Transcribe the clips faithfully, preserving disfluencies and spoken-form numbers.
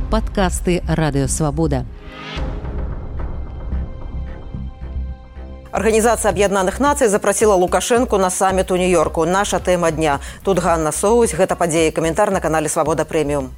Падкасты Радыёвабода. Организация Объединенных Наций запросила Лукашенко на саммит у Нью-Йорку. Наша тема дня. Тут Ганна Соусь, гэта падзеі, каментар на канале Свабода Прэміум.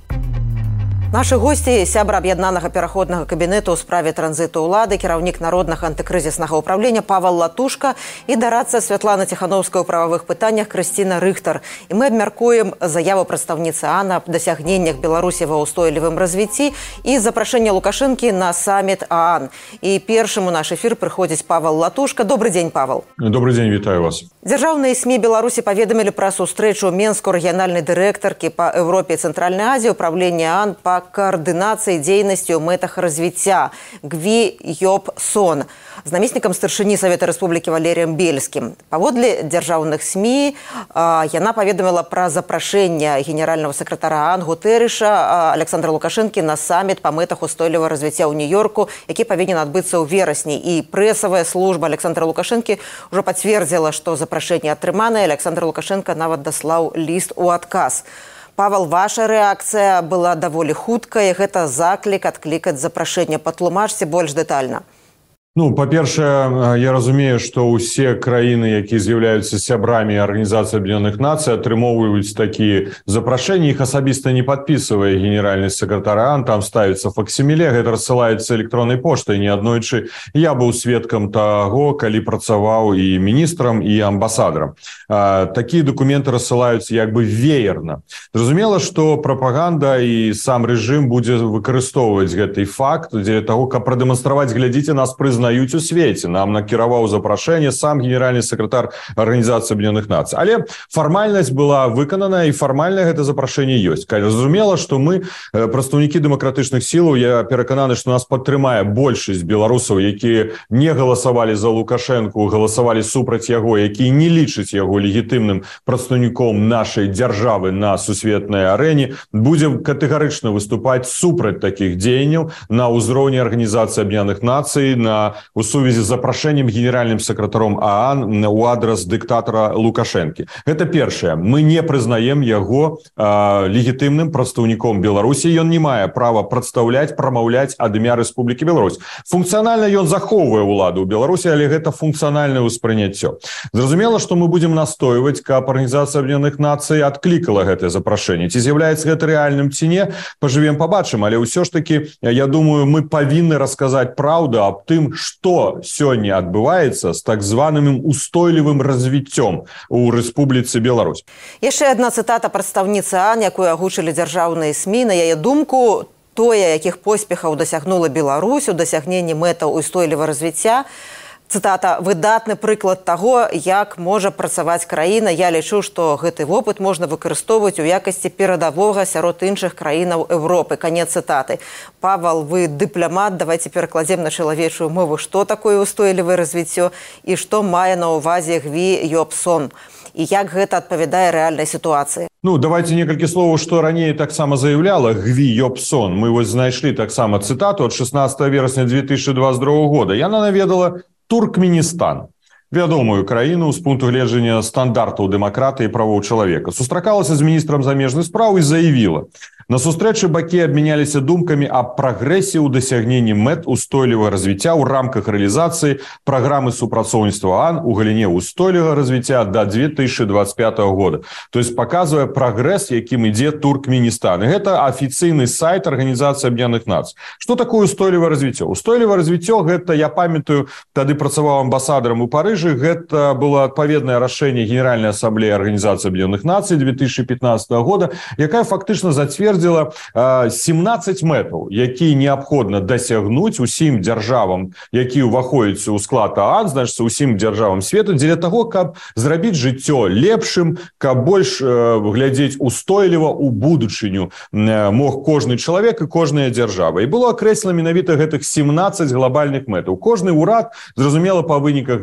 Нашы госці, сябра аб'яднанага пераходнага кабінету ў справе транзіту ўлады, кіраўнік народнага антыкрызіснага ўправлення Павал Латушка і дарадца Святлана Ціхановская ў прававых пытаннях Крысціна Рыхтар. І мы абмяркуем заяву прадстаўніцы ААН аб дасягненнях Беларусі ва ўстойлівым развіцці і запрашэнне Лукашэнкі на саммит ААН. І першым у наш эфір прыходзіць Павал Латушка. Добрый дзень, Павал. Добрый дзень, вітаю вас. Дзяржаўныя СМІ Беларусі паведамілі пра сустрэчу Менску рэгіянальнай дырэктаркі па Еўропе і Цэнтральнай Азіі ўправлення ААН па координации деятельности в мэтах развития Гви Йоб-Сон с наместником старшыні Совета Республики Валерием Бельским. Паводле дзяржаўных СМІ яна паведаміла пра запрашэнне генерального секретара ААН Гутэрэша Александра Лукашэнкі на саммит па мэтах устойлівага развіцця ў Нью-Йорку, які павінен адбыцца ў верасні. І прэсавая служба Александра Лукашэнкі ўжо пацвердзіла, што запрашэнне атрыманае. Александр Лукашенко нават даслаў ліст у адказ. Павел, ваша рэакцыя была даволі хуткая. Гэта заклік адклікаць запрашэнне. Патлумачце больш дэтальна. Ну, па-першае, я разумею, што ўсе краіны, якія з'яўляюцца сябрамі Арганізацыі Аб'яднаных Нацый, атрымоўваюць такія запрашэнні. Іх асабіста не падпісвае генеральны сакратар ААН, там ставіцца факсіміле, гэта рассылаецца электроннай поштай. Неаднойчы я быў сведкам таго, калі працаваў і міністрам, і амбасадарам. Такія дакументы рассылаюцца як бы веерна. Зразумела, што прапаганда і сам рэжым будзе выкарыстоўваць гэты факт дзеля таго, каб прадэманстраваць, глядзіце, нас прызнаюць у свеце. Нам накіраваў запрашэнне сам генеральны сакратар Арганізацыі Аб'яднаных Нацый. Але фармальнасць была выканана, і фармальна гэта запрашэнне ёсць. Зразумела, што мы, прадстаўнікі дэмакратычных сілаў, я перакананы, што нас падтрымае большасць беларусаў, якія не галасавалі за Лукашэнку, галасавалі супраць яго, якія не лічаць яго легітымным прадстаўніком нашай дзяржавы на сусветнай арэне, будзе катэгарычна выступаць супраць такіх дзеянняў на ўзроўні Арганізацыі Аб'яднаных Нацый, на у сувязі з запрашэннем генеральным сакратаром ААН у адрас дыктатара Лукашэнкі. Гэта першае. Мы не прызнаем яго э, легітымным прадстаўніком Беларусі. Ён не мае права прадстаўляць, прамаўляць ад імя Рэспублікі Беларусь. Функцыянальна ён захоўвае ўладу ў Беларусі, але гэта функцыянальнае ўспрыняццё. Зразумела, што мы будзем настойваць, каб Арганізацыя Аб'яднаных Нацый адклікала гэтае запрашэнне. Ці з'яўляецца гэта рэальным ці не, пажывем, пабачым, але ўсё ж такі, я думаю, мы павінны расказаць праўду аб тым, што сёння адбываецца з так званым устойлівым развіццём у Рэспубліцы Беларусь. Яшчэ адна цытата прадстаўніцы ААН, якую агучылі дзяржаўныя СМІ. На яе думку, тое, якіх поспехаў дасягнула Беларусь у дасягненні мэтаў устойлівага развіцця, цытата, выдатны прыклад таго, як можа працаваць краіна. Я лічу, што гэты вопыт можна выкарыстоўваць у якасці перадавога сярод іншых краінаў Еўропы. Канец цытаты. Павал, вы дыпламат, давайте перакладзем на чалавечую мову, што такое устойлівае развіццё і што мае на ўвазе Гви Йоб-Сон. І як гэта адпавядае рэальнай сітуацыі? Ну, давайте некалькі словаў, што раней таксама заяўляла Гви Йоб-Сон. Мы вось знайшлі таксама цытату ад шаснаццатага верасня две тысячи двадцать другого года. Яна наведала Туркменістан, вядомую краіну з пункту гледжання стандартаў дэмакратыі і правоў чалавека. Сустракалася з міністрам замежных спраў і заявіла: на сустрэчы бакі абмяняліся думкамі аб прагрэсе ў дасягненні мэт устойлівага развіцця ў рамках рэалізацыі праграмы супрацоўніцтва ААН у галіне устойлівага развіцця да две тысячи двадцать пятого года. То есть паказвае прагрэс, якім ідзе Туркменістан. І гэта афіцыйны сайт Арганізацыі Аб'яднаных Нацый. Што такое устойлівае развіццё? Устойлівае развіццё гэта, я памятаю, тады працаваў амбасадарам у Парыжы, гэта было адпаведнае рашэнне Генеральнай асамблеі Арганізацыі Аб'яднаных Нацый две тысячи пятнадцатого года, якая фактычна зацвердзіла семнадцать мэтаў, якія неабходна дасягнуць усім дзяржавам, якія ўваходзяць у склад ААН, значыць, усім дзяржавам свету, дзеля таго, каб зрабіць жыццё лепшым, каб больш э, глядзець устойліва ў будучыню э, мог кожны чалавек і кожная дзяржава. І было акрэслена менавіта гэтых семнадцать глобальных мэтаў. Кожны ўрад, зразумела, па выніках гэтай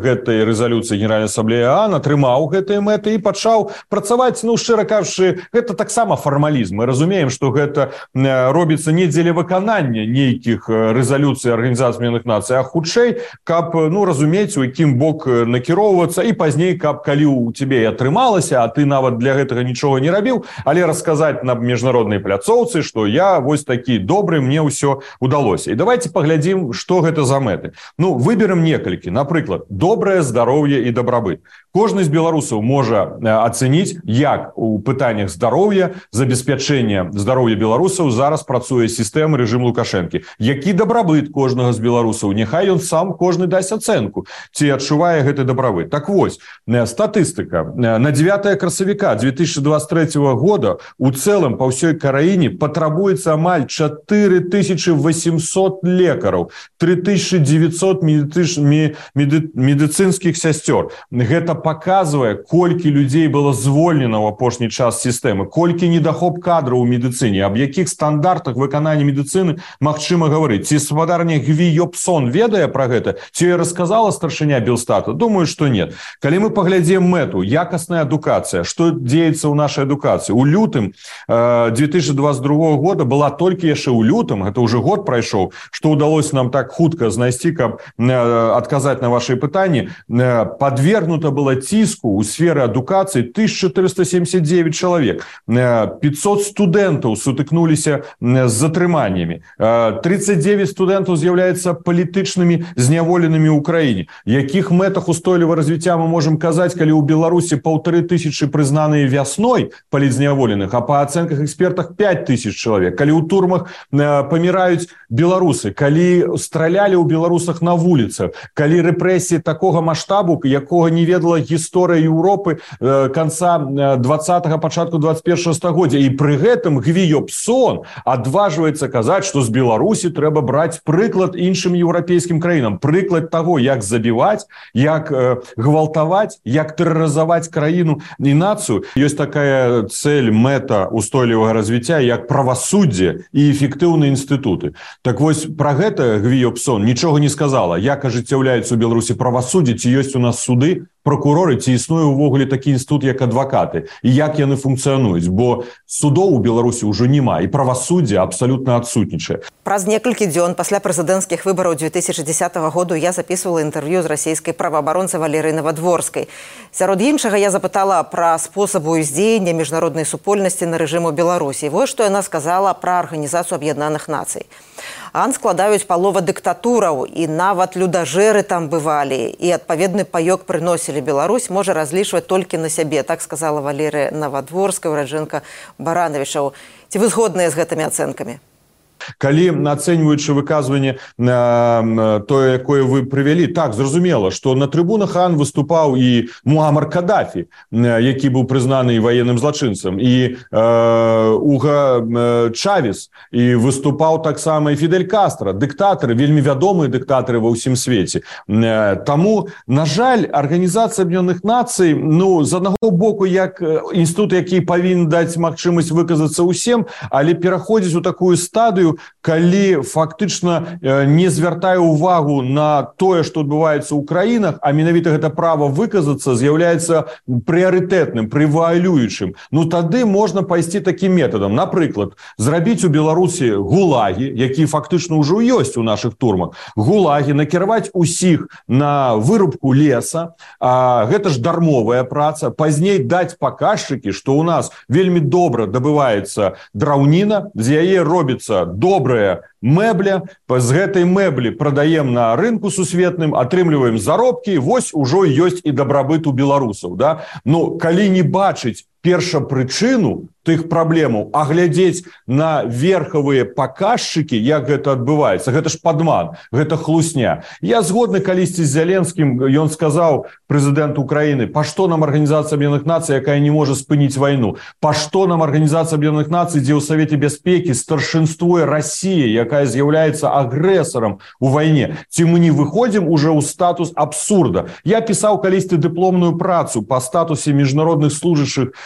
рэзалюцыі Генеральнай асамблеі ААН, атрымаў гэтыя мэты і пачаў працаваць, ну, шчыра кажучы, гэта таксама фармалізм. Мы разумеем, што гэта робіцца не дзеля выканання нейкіх рэзалюцый Арганізацыі Аб'яднаных Нацый, а хутчэй, каб, ну, разумець, у якім бок накіроўвацца, і пазней, каб калі у цябе і атрымалася, а ты нават для гэтага нічога не рабіў, але расказаць на міжнароднай пляцоўцы, што я вось такі добры, мне ўсё удалося. І давайте паглядзім, што гэта за мэты. Ну, выберем некалькі. Напрыклад, добрае здароўе і дабрабыт. Кожны з беларусаў можа ацэніць, як у пытаннях здароўя, забеспячэння здароўя беларусаў зараз працуе сістэма рэжым Лукашэнкі. Які дабрабыт кожнага з беларусаў? Няхай ён сам кожны дасць ацэнку, ці адчувае гэты дабрабыт. Так вось, статыстыка. На дзевятае красавіка две тысячи двадцать третьего года у цэлым па ўсёй краіне патрабуецца амаль чатыры тысячи восемьсот лекараў, три тысячи девятьсот медыцынскіх сясцёр. Гэта показывае, колькі людзей было звольнена ў апошні час сістэмы, колькі недахоп кадраў у медыцыне, аб якіх стандартах выканання медыцыны магчыма гаварыць. Ці спадарня Гві Йопсон ведае пра гэта? Ці расказала старшыня Белстата? Думаю, што нет. Калі мы паглядзім мэту, якасная адукацыя, што дзеецца ў нашай адукацыі? У лютым две тысячи двадцать другого года была толькі яшчэ ў лютым, гэта ўжо год прайшоў, што ўдалося нам так хутка знайсці, каб адказаць на вашы пытанні, подвергнута была ціску у сферы адукацыі тысяча четыреста семьдесят девять чалавек. пятьсот студэнтаў сутыкнуліся з затрыманнямі. тридцать девять студэнтаў з'яўляюцца палітычнымі зняволенымі ў краіне. Якіх мэтах устойлівага развіцця мы можам казаць, калі ў Беларусі паўтары тысячы прызнаныя вясной палітзняволеных, а па ацэнках экспертах пять тысяч чалавек. Калі ў турмах паміраюць беларусы, калі стралялі ў беларусах на вуліцах, калі рэпрэсіі такога маштабу, якога не ведала гісторыя Еўропы канца двадцатага, пачатку двадцать первого стагоддзя. І пры гэтым Гві Йопсон адважваецца казаць, што з Беларусі трэба браць прыклад іншым еўрапейскім краінам. Прыклад таго, як забіваць, як гвалтаваць, як тэрарызаваць краіну і нацыю. Ёсць такая цель, мэта устойлівага развіцця, як правасуддзе і эфектыўныя інстытуты. Так вось, пра гэта Гві Йопсон нічога не сказала. Як ажыццяўляецца ў Беларусі правасуддзе, ці ёсць у нас суды, прокуроры, ці існуе ўвогуле такі інстытут, як адвакаты, і як яны функцыянуюць, бо судоў у Беларусі ўжо няма, і правасуддзе абсалютна адсутнічае. Праз некалькі дзён пасля прэзідэнцкіх выбараў две тысячи десятого году я записывала інтэрв'ю з расійскай праваабаронцы Валерыі Навадворскай. Сярод іншага я запытала пра спосабы ўздзеяння міжнароднай супольнасці на рэжыму Беларусі. Вось што яна сказала пра Арганізацыю Аб'яднаных Нацый. ААН складаюць палова дыктатураў, і нават людажэры там бывалі, і адпаведны паёк прыносілі. Беларусь можа разлічваць толькі на сябе, так сказала Валерыя Навадворская, ураджэнка Баранавічаў. Ці вы згодныя з гэтымі ацэнкамі? Калі ацэньваючы выказванне тое, якое вы прывялі, так, зразумела, што на трыбунах ААН выступаў і Муамар Кадафі, які быў прызнаны ваенным злачынцам, і Уга Чавес, і выступаў таксама і Фідель Кастра, дыктатары, вельмі вядомыя дыктатары ва ўсім свеце. Таму, на жаль, Арганізацыя Аб'яднаных Нацый, ну, з аднаго боку, як інстытут, які павінен даць магчымасць выказацца ўсім, але пераходзіць у такую стадыю, калі фактычна не звяртае ўвагу на тое, што адбываецца ў краінах, а менавіта гэта права выказацца з'яўляецца прыярытэтным, прывалюючым. Ну тады можна пайсці такім метадам. Напрыклад, зрабіць у Беларусі гулагі, якія фактычна ўжо ёсць у нашых турмах. Гулагі, накіраваць усіх на вырубку леса, а гэта ж дармовая праца, пазней даць паказчыкі, што ў нас вельмі добра дабываецца драўніна, з яе робіцца добрая мэбля, з гэтай мэблі прадаем на рынку сусветным, атрымліваем заробкі, вось ужо ёсць і дабрабыт у беларусаў. Да? Ну, калі не бачыць першапрычыну тых праблемаў, а глядзець на верхавыя паказчыкі, як гэта адбываецца, гэта ж падман, гэта хлусня. Я згодны калісьці з Зяленскім, ён сказаў, прэзідэнт Украіны, па што нам Арганізацыя Аб'яднаных Нацый, якая не можа спыніць вайну? Па што нам Арганізацыя Аб'яднаных Нацый, дзе ў Савеце бяспекі старшынствуе Расія, якая з'яўляецца агрэсарам у вайне? Ці мы не выходзім уже ў статус абсурда? Я пісаў калісьці дыпломную працу па статусе міжнародных служачых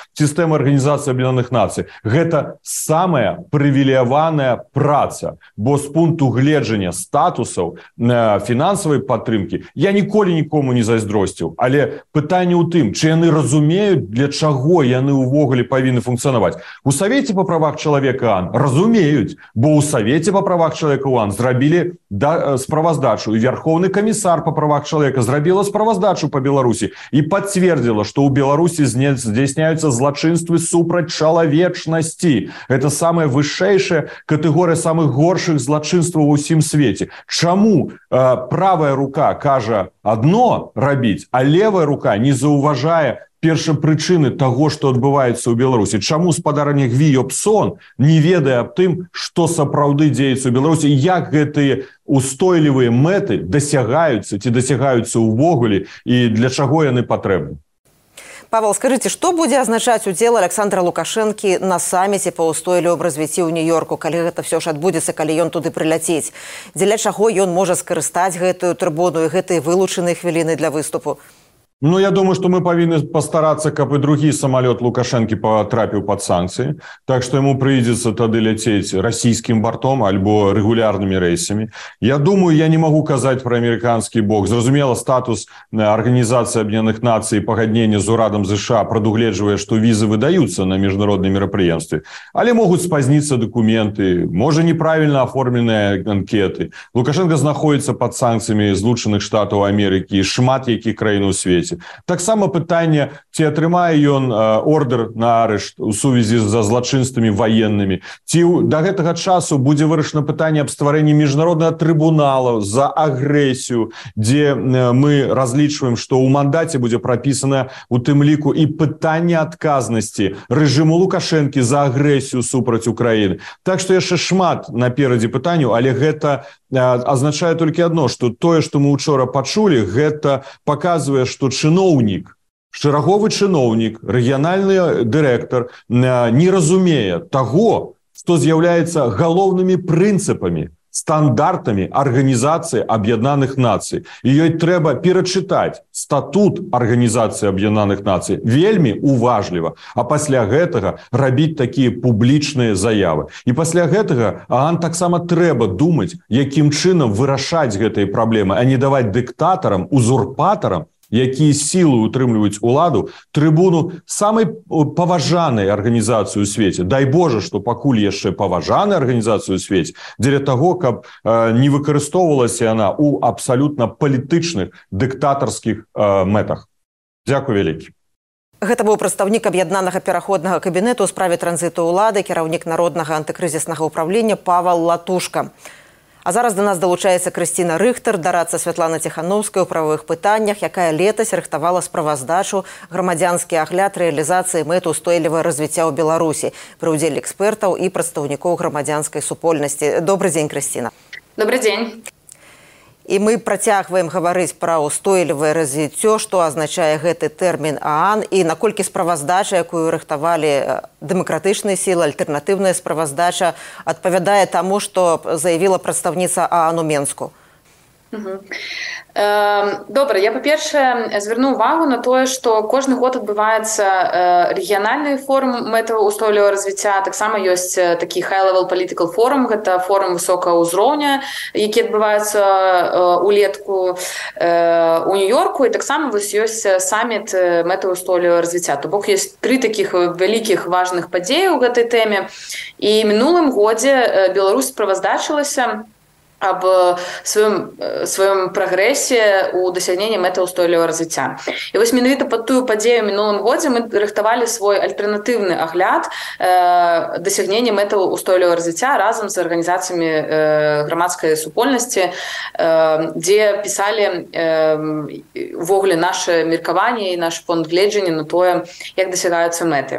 сістэмы Арганізацыі Аб'яднаных Нацый. Гэта самая прывілеяваная праца, бо з пункту гледжання статусаў фінансавай падтрымкі я ніколі нікому не зайздросціў, але пытанне ў тым, чи яны разумеюць, для чаго яны ўвогуле павінны функцыянаваць. У Савеце па правах чалавека ООН разумеюць, бо ў Савеце па правах чалавека ООН зрабілі да, справаздачу, і Верховны камісар па правах чалавека зрабіла справаздачу па Беларусі і пацвердзіла, што ў Беларусі здзяйсняюцца злачынствы супраць чалавечнасці. Гэта самая вышэйшая катэгорыя самых горшых злачынстваў ва ўсім свеце. Чаму э, правая рука кажа адно рабіць, а левая рука не заўважае першапрычыны таго, што адбываецца ў Беларусі? Чаму спадарня Гві Йоп Сон не ведае аб тым, што сапраўды дзеецца ў Беларусі, як гэтыя устойлівыя мэты дасягаюцца ці дасягаюцца ўвогуле і для чаго яны патрэбны? Павел, скажите, что будет означать удел Александра Лукашенко на саммите по устойлівому развіццю ў Нью-Йорку, калі гэта все ж адбудзецца, калі ён туды прыляцець? Дзеля чаго ён можа скарыстаць гэтую трыбуну і гэтыя вылучаныя хвіліны для выступу? Ну, я думаю, что мы повинны постараться, каб и другі самолет Лукашенко потрапіў под санкции. Так что ему придется тады лететь российским бортом альбо регулярными рейсами. Я думаю, я не могу казать про американский бок. Зразумела, статус Организации Объединенных Наций и пагаднення з урадам США прадугледжвае, что визы выдаются на международные мероприятия. Але могут спазниться документы, может неправильно оформленные анкеты. Лукашенко знаходится под санкциями Злучаных Штатаў Америки и шмат якіх краін у свеце. Таксама пытанне, ці атрымае ён ордер на арышт у сувязі за злачынствамі ваеннымі, ці да гэтага часу будзе вырашана пытанне аб стварэнні міжнароднага трыбунала за агрэсію, дзе мы разлічваем, што ў мандаце будзе прапісана у тым ліку і пытанне адказнасці рэжыму Лукашэнкі за агрэсію супраць Украіны. Так што яшчэ шмат наперадзе пытанняў, але гэта азначае толькі адно, што тое, што мы учора пачулі, гэта паказвае, што чыноўнік, шэраговы чыноўнік, рэгіянальны дырэктар не разумее таго, што з'яўляецца галоўнымі прынцыпамі, стандартамі Арганізацыі Аб'яднаных Нацый. І ёй трэба перачытаць статут Арганізацыі Аб'яднаных Нацый вельмі уважліва, а пасля гэтага рабіць такія публічныя заявы. І пасля гэтага ААН таксама трэба думаць, якім чынам вырашаць гэтыя праблемы, а не даваць дыктатарам, узурпатарам, якія сілы утрымліваюць уладу, трыбуну самай паважанай арганізацыі ў свеце. Дай Божа, што пакуль яшчэ паважаная арганізацыю ў свеце, дзеля таго, каб э, не выкарыстоўвалася яна ў абсалютна палітычных дыктатарскіх э, мэтах. Дзякуй вялікі. Гэта быў прадстаўнік аб'яднанага пераходнага кабінету ў справе транзіту ўлады, кіраўнік народнага антыкрызіснага ўправлення Павел Латушка. А зараз до нас долучаецца Крысціна Рыхтар, дарадца Святлана Ціхановская ў правовых пытаннях, якая летась рыхтавала справаздачу «Грамадзянскі агляд рэалізацыі мэт устойлівага развіцця ў Беларусі» пры ўдзеле экспертаў і прадстаўнікоў грамадзянскай супольнасці. Добрый дзень, Крысціна. Добрый дзень. І мы працягваем гаварыць пра ўстойлівае развіццё, што азначае гэты тэрмін ААН і наколькі справаздача, якую рыхтавалі дэмакратычныя сілы, альтэрнатыўная справаздача, адпавядае таму, што заявіла прадстаўніца ААН у Менску. Угу. Добра, я, па-першае, звярну ўвагу на тое, што кожны год адбываецца рэгіянальны форум мэтаў устойлівага развіцця, таксама ёсць такі high-level political forum, гэта форум высокага ўзроўня, які адбываецца улетку у Нью-Йорку, і таксама вось ёсць саміт мэтаў устойлівага развіцця. То бок ёсць тры такіх вялікіх важных падзеі ў гэтай тэме, і мінулым годзе Беларусь справаздачылася аб сваём, сваём прагрэсе ў дасягненні мэтаў устойлівага развіцця. І вось менавіта пад тую падзею мінулым годзе мы рыхтавалі свой альтэрнатыўны агляд э, дасягнення мэтаў устойлівага развіцця разам з арганізацыямі э, грамадскай супольнасці, э, дзе пісалі увогуле э, наше меркаванне і наш пункт гледжання на тое, як дасягаюцца мэты.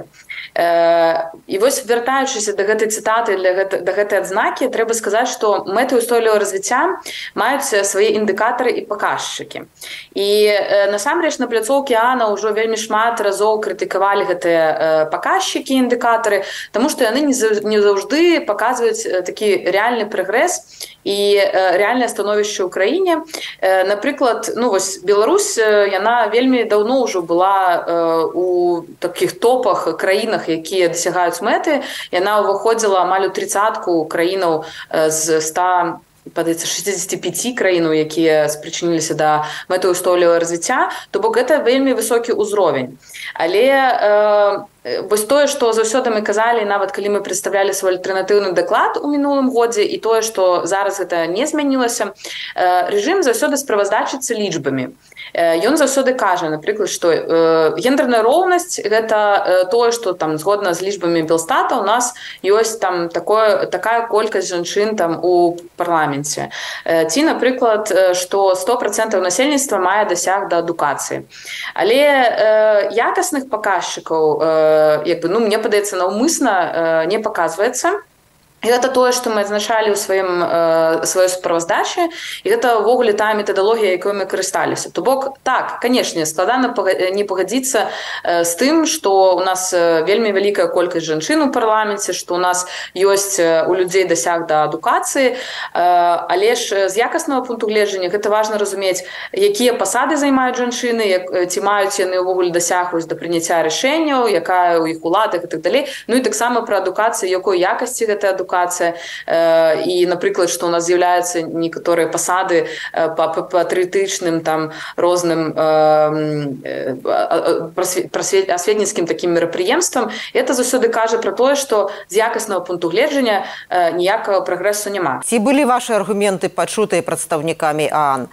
І вось, вяртаючыся да гэтай цытаты, да гэтай адзнакі, трэба сказаць, што мэты ўстойлівага развіцця маюць свае індыкатары і паказчыкі. І насамрэч на пляцоўкі ААНа ўжо вельмі шмат разоў крытыкавалі гэтыя паказчыкі, індыкатары, таму што яны не заўжды паказваюць такі рэальны прагрэс і рэальнае становішча ў краіне. Напрыклад, ну вось Беларусь, яна вельмі даўно ўжо была у такіх топах краінах, якія дасягаюць мэты. Яна ўваходзіла амаль у трыццатку краінаў з ста падаецца шэсцьдзесят пяць краінаў, якія спрычыніліся да мэтаўстойлівага развіцця, то бок гэта вельмі высокі ўзровень. Але э, вось тое, што заўсёды мы казалі, нават калі мы прадстаўлялі свой альтэрнатыўны даклад у мінулым годзе, і тое, што зараз гэта не змянілася, э, рэжым заўсёды справаздачыцца лічбамі. Ён заўсёды кажа, напрыклад, што э, гендерная роўнасць – гэта э, тое, што там згодна з лічбамі Белстата у нас ёсць там такое, такая колькасць жанчын там у парламенце. Э, ці, напрыклад, што сто процентаў насельніцтва мае дасяг да адукацыі. Але э, якасных паказчыкаў, э, як бы, ну, мне падаецца, наўмысна э, не паказваецца. І гэта тое, што мы адзначалі ў сваім э, сваёй справаздачы, і гэта ўвогуле тая метадалогія, якой мы карысталіся. То бок, так, канешне, складана не пагадзіцца э, з тым, што ў нас вельмі вялікая колькасць жанчын у парламенце, што ў нас ёсць у людзей дасяг да адукацыі, э, але ж з якаснага пункту гледжання гэта важна разумець, якія пасады займаюць жанчыны, як, ці маюць яны ўвогуле дасяг да прыняцця рашэнняў, якая ў іх улада і так далей. Ну і таксама пра адукацыю, якой якасці гэтая адукацыя. І, напрыклад, што ў нас з'яўляюцца некаторыя пасады па патрыятычным там розным асветніцкім такім мерапрыемствам. Это заўсёды кажа пра тое, што з якаснага пункту гледжання ніякага прагрэсу няма. Ці былі вашы аргументы пачутыя прадстаўнікамі ААН?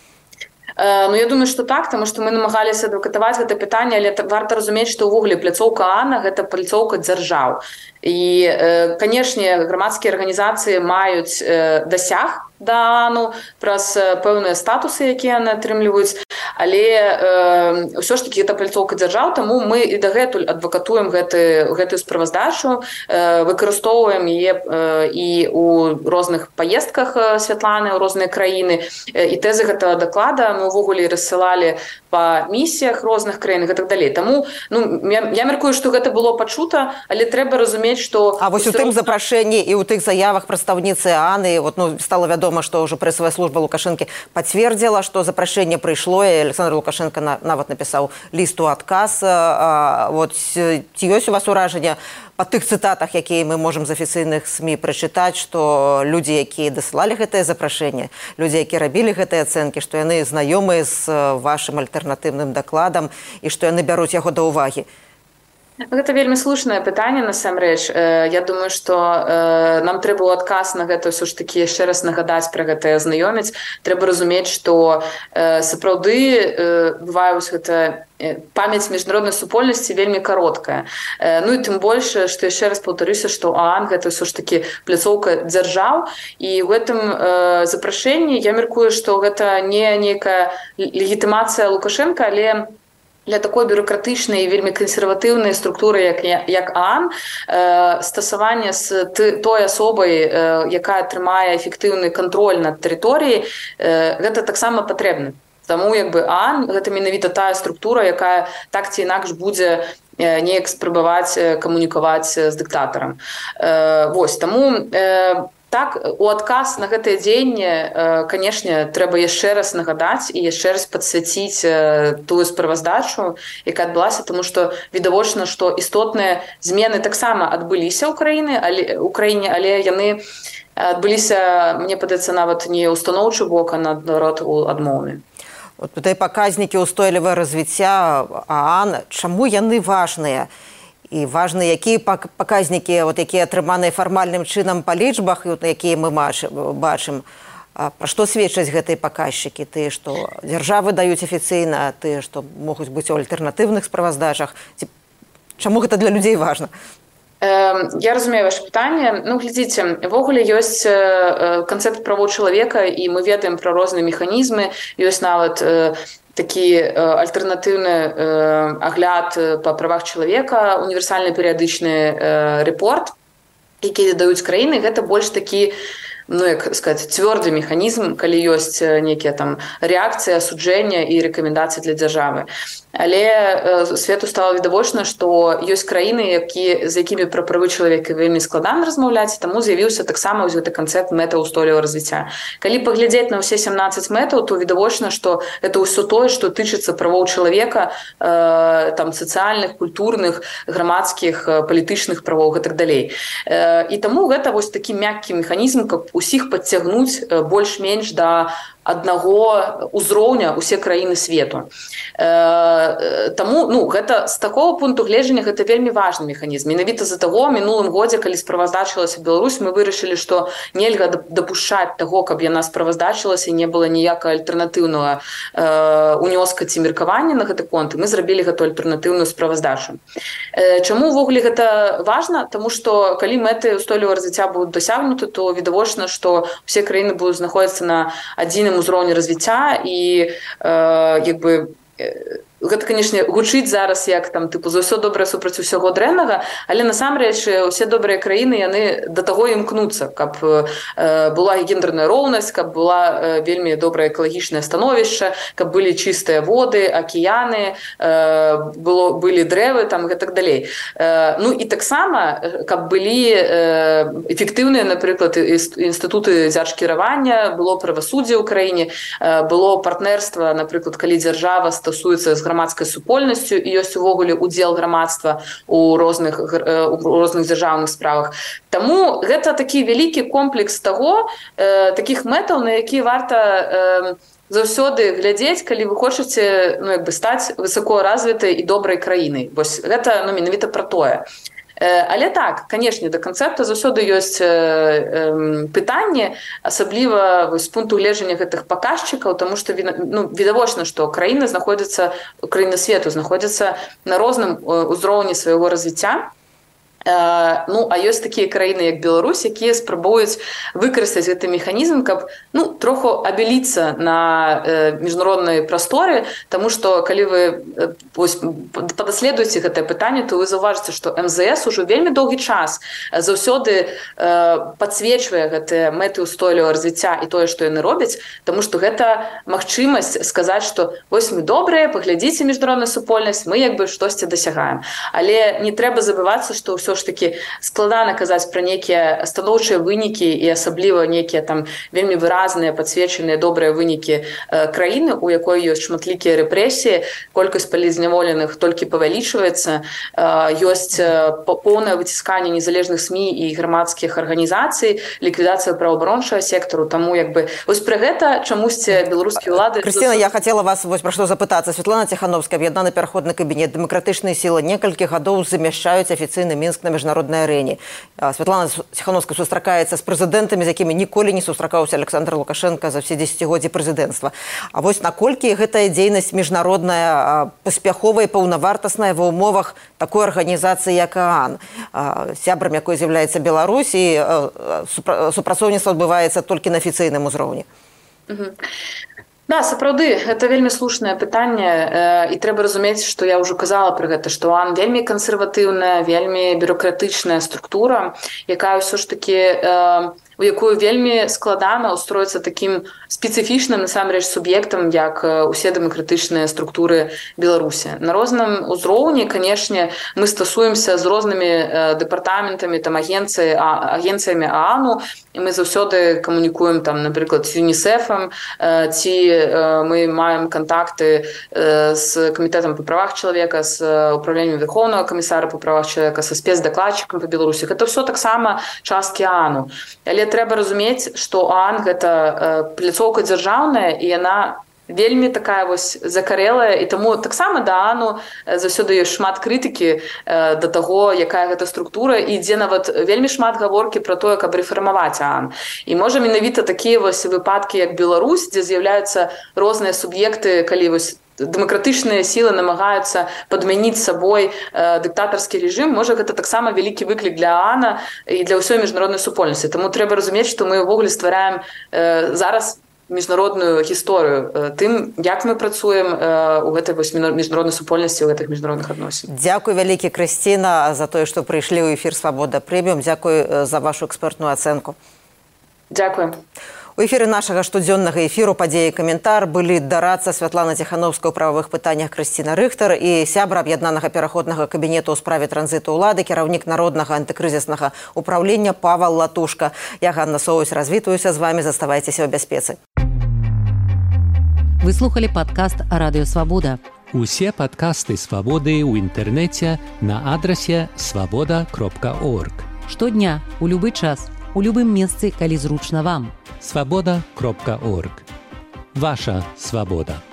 Ну, я думаю, што так, таму што мы намагаліся адвакатаваць гэта пытанне, але варта разумець, што ўвогуле пляцоўка ААНа – гэта пляцоўка дзяржаў. І, канешне, грамадскія арганізацыі маюць дасяг да ААНу праз пэўныя статусы, якія яны атрымліваюць, але э, ўсё ж такі гэта пляцоўка дзяржаў, таму мы і дагэтуль адвакатуем гэты, гэтую справаздачу, э, выкарыстоўваем яе э, і ў розных паездках Святланы ў розныя краіны, і тэзы гэтага даклада мы ўвогуле рассылалі па місіях розных краін і так далей. Таму ну, я, я мяркую, што гэта было пачута, але трэба разумець, што... А вось у тым запрашэнні і ў тых заявах прадстаўніцы ААНы вот, ну, стала вядома, што ўжо прэсавая служба Лукашэнкі пацвердзіла, што запрашэнне прыйшло, і Александр Лукашенко на, нават напісаў ліст у адказ. А, вот, ці ёсць у вас уражанне па тых цытатах, якія мы можам з афіцыйных СМІ прачытаць, што людзі, якія дасылалі гэтае запрашэнне, людзі, якія рабілі гэтыя ацэнкі, што яны знаёмыя з вашым альтэрнатыўным дакладам і што яны бяруць яго да ўвагі? Гэта вельмі слушнае пытанне, насамрэч. Я думаю, што нам трэба ў адказ на гэта ўсё ж такі яшчэ раз нагадаць пра гэтае знаёміць. Трэба разумець, што сапраўды бывае вось гэта памяць міжнароднай супольнасці вельмі кароткая. Ну і тым больш, што яшчэ раз паўтарюся, што ААН гэта ўсё ж такі пляцоўка дзяржаў, і ў гэтым запрашэнні я мяркую, што гэта не нейкая легітымацыя Лукашенка, але для такой бюрократычнай і вельмі кансерватыўнай структуры, як, як ААН, э, стасаванне з той асобай, э, якая атрымае эфектыўны кантроль над тэрыторыяй, э, гэта таксама патрэбна. Таму як бы ААН гэта менавіта тая структура, якая так ці інакш будзе э, неяк спрабаваць камунікаваць з дыктатарам. Э, вось, таму... Э, Так, у адказ на гэтае дзеянне, канешне, трэба яшчэ раз нагадаць і яшчэ раз падсвяціць тую справаздачу, якая адбылася, таму што відавочна, што істотныя змены таксама адбыліся ў краіне, але, ў краіне, але яны адбыліся, мне падаецца, нават не ўстаноўчы бок, а наадварот адмоўны. Вот tutaj паказнікі ўстойлівага развіцця ААН, чаму яны важныя? І важны, якія паказнікі, вот, якія атрыманыя фармальным чынам па лічбах, якія мы бачым, пра што сведчаць гэтыя паказчыкі? Тыя, што дзяржавы даюць афіцыйна, тыя, што могуць быць у альтэрнатыўных справаздачах. Чаму гэта для людзей важна? Я разумею ваше пытанне. Ну, глядзіце, ввогуле ёсць канцэпт правоў чалавека, і мы ведаем пра розныя механізмы, ёсць нават такі альтэрнатыўны агляд па правах чалавека, універсальны перыядычны рэпорт, які даюць краіны, гэта больш такі, ну, як сказаць, цвёрды механізм, калі ёсць нейкія там рэакцыі, асуджэння і рэкамендацыі для дзяржавы. Але свету стала відавочна, што ёсць краіны, які, з якімі пра правы чалавека вельмі складана размаўляць, таму з'явіўся таксама вось гэты канцэпт мэтаў устойлівага развіцця. Калі паглядзець на ўсе сямнаццаць мэтаў, то відавочна, што гэта ўсё тое, што тычыцца правоў чалавека, э, там сацыяльных, культурных, грамадскіх, палітычных правоў і так далей. Э, і таму гэта вось такі мяккі механізм, каб усіх падцягнуць больш-менш да аднаго ўзроўня ўсе краіны свету. Э, таму, ну, гэта з такого пункту гледжання гэта вельмі важны механізм. Менавіта з-за таго мінулым годзе, калі справаздачылася Беларусь, мы вырашылі, што нельга дапушчаць таго, каб яна справаздачылася і не было ніякага альтэрнатыўнага э, унёска ці меркавання на гэты конт. Мы зрабілі гэту альтэрнатыўную справаздачу. Э, чаму ўвогуле гэта важна? Таму што калі мэты устойлівага развіцця будуць дасягнуты, то відавочна, што ўсе краіны будуць знаходзіцца на адзіным узроўні развіцця і э, як бы э, гэта, канешне, гучыць зараз як там тыпу за ўсё добрае супраць усяго дрэннага, але насамрэч усе добрыя краіны яны да таго імкнуцца, каб э, была гендерная роўнасць, каб была э, вельмі добрае экалагічнае становішча, каб былі чыстыя воды, акіяны, э, было былі дрэвы там і так далей. Э, ну і таксама каб былі э, эфектыўныя, напрыклад, інстытуты дзяржкіравання, было правасуддзе ў краіне, э, было партнерства, напрыклад, калі дзяржава стасуецца з грамадскай супольнасцю і ёсць увогуле удзел грамадства у розных у розных дзяржаўных справах. Таму гэта такі вялікі комплекс таго, э, такіх мэтаў, на які варта э, заўсёды глядзець, калі вы хочаце, ну, як бы стаць высокоразвітай і добрай краінай. Вось гэта, ну, менавіта пра тое. Але так, канешне, да канцэпта заўсёды ёсць пытанні, асабліва з пункту гледжання гэтых паказчыкаў, таму што, ну, відавочна, што краіны знаходзяцца, краіны свету знаходзяцца на розным узроўні свайго развіцця. Ну, а ёсць такія краіны, як Беларусь, якія спрабуюць выкарыстаць гэты механізм, каб, ну, троху абеліцца на э, міжнароднай прасторы, таму што калі вы э, падаследуеце гэтае пытанне, то вы заўважыце, што эм зэ эс ужо вельмі доўгі час заўсёды э, падсвечвае гэтыя мэты устойлівага развіцця і тое, што яны робяць, таму што гэта магчымасць сказаць, што вось мы добрыя, паглядзіце міжнародную супольнасць, мы як бы штосьці дасягаем. Але не трэба забывацца, што ўсё ж такі складана казаць пра нейкія станоўчыя вынікі і асабліва нейкія там вельмі выразныя, падсвечаныя добрыя вынікі э, краіны, у якой ёсць шматлікія рэпрэсіі, колькасць палізняволеных толькі павялічваецца, э, ёсць э, поўнае выцісканне незалежных СМІ і грамадскіх арганізацый, ліквідацыя праваабарончага сектару. Таму як бы вось пра гэта чамусьці беларускія ўлады... Крысціна, я хацела вас вось пра што запытацца. Святлана Ціхановская, аб'яднаны пераходны кабінет, дэмакратычныя сілы некалькі гадоў замяшчаюць афіцыйны Мінск на міжнароднай арэне. Святлана Ціхановская сустракаецца з прэзідэнтамі, з якімі ніколі не сустракаўся Александр Лукашенко за ўсе дзесяцігоддзі прэзідэнцтва. А вось наколькі гэтая дзейнасць міжнародная паспяховая і паўнавартасная ва ўмовах такой арганізацыі, як ААН, сябрам якой з'яўляецца Беларусь, і супрацоўніцтва адбываецца толькі на афіцыйным узроўні? Да, сапраўды, гэта вельмі слушнае пытанне, і трэба разумець, што я ўжо казала пра гэта, што ААН вельмі кансерватыўная, вельмі бюрократычная структура, якая ўсё ж такі, у якую вельмі складана устроіцца такім спецыфічным, насамрэч, суб'ектам, як усе дэмакратычныя структуры Беларусі. На розным узроўні, канешне, мы стасуемся з рознымі дэпартаментамі, там, агенцыі, агенцыямі ААНу, і мы заўсёды камунікуем, там, напрыклад, з ЮНІСЕФам, ці мы маем кантакты з камітэтам па правах чалавека, з управленнем Верховнага камісара па правах чалавека, са спецдакладчыкам па Беларусі. Гэта ўсё таксама часткі ААНу. Але трэба разумець, што ААН гэта пляцоўка дзяржаўная, і яна вельмі такая вось закарэлая, і таму таксама да ААНу заўсёды ёсць шмат крытыкі да таго, якая гэта структура, і ідзе нават вельмі шмат гаворкі пра тое, каб рэфармаваць ААН. І можа менавіта такія вось выпадкі, як Беларусь, дзе з'яўляюцца розныя суб'екты, калі вось дэмакратычныя сілы намагаюцца падмяніць сабой э, дыктатарскі рэжым, можа гэта таксама вялікі выклік для ААНа і для ўсёй міжнароднай супольнасці. Таму трэба разумець, што мы ўвогуле ствараем э, зараз міжнародную гісторыю тым, як мы працуем у гэтай міжнароднай супольнасці, у гэтых міжнародных адносін. Дзякуй вялікі, Крысціна, за тое, што прыйшлі ў эфір «Свабода Прэміум». Дзякуй за вашу экспертную ацэнку. Дзякуй. У эфіры нашага штодзённага эфіру «Падзеі і каментар» былі дарацца Святлана Ціхановская ў прававых пытаннях, Крысціна Рыхтар і сябра аб'яднанага пераходнага кабінету ў справе транзіту ўлады, кіраўнік народнага антыкрызіснага ўправлення Павал Латушка. Я, Ганна Соусь, развітваюся з вамі. Заставайцеся ў бяспецы. Вы слухали падкаст «Радыё Свабода». Усе падкасты «Свабоды» ў інтэрнэце на адрасе свабода кропка орг. Штодня, у любы час, у любым месцы, калі зручна вам. свабода кропка орг. Ваша свабода.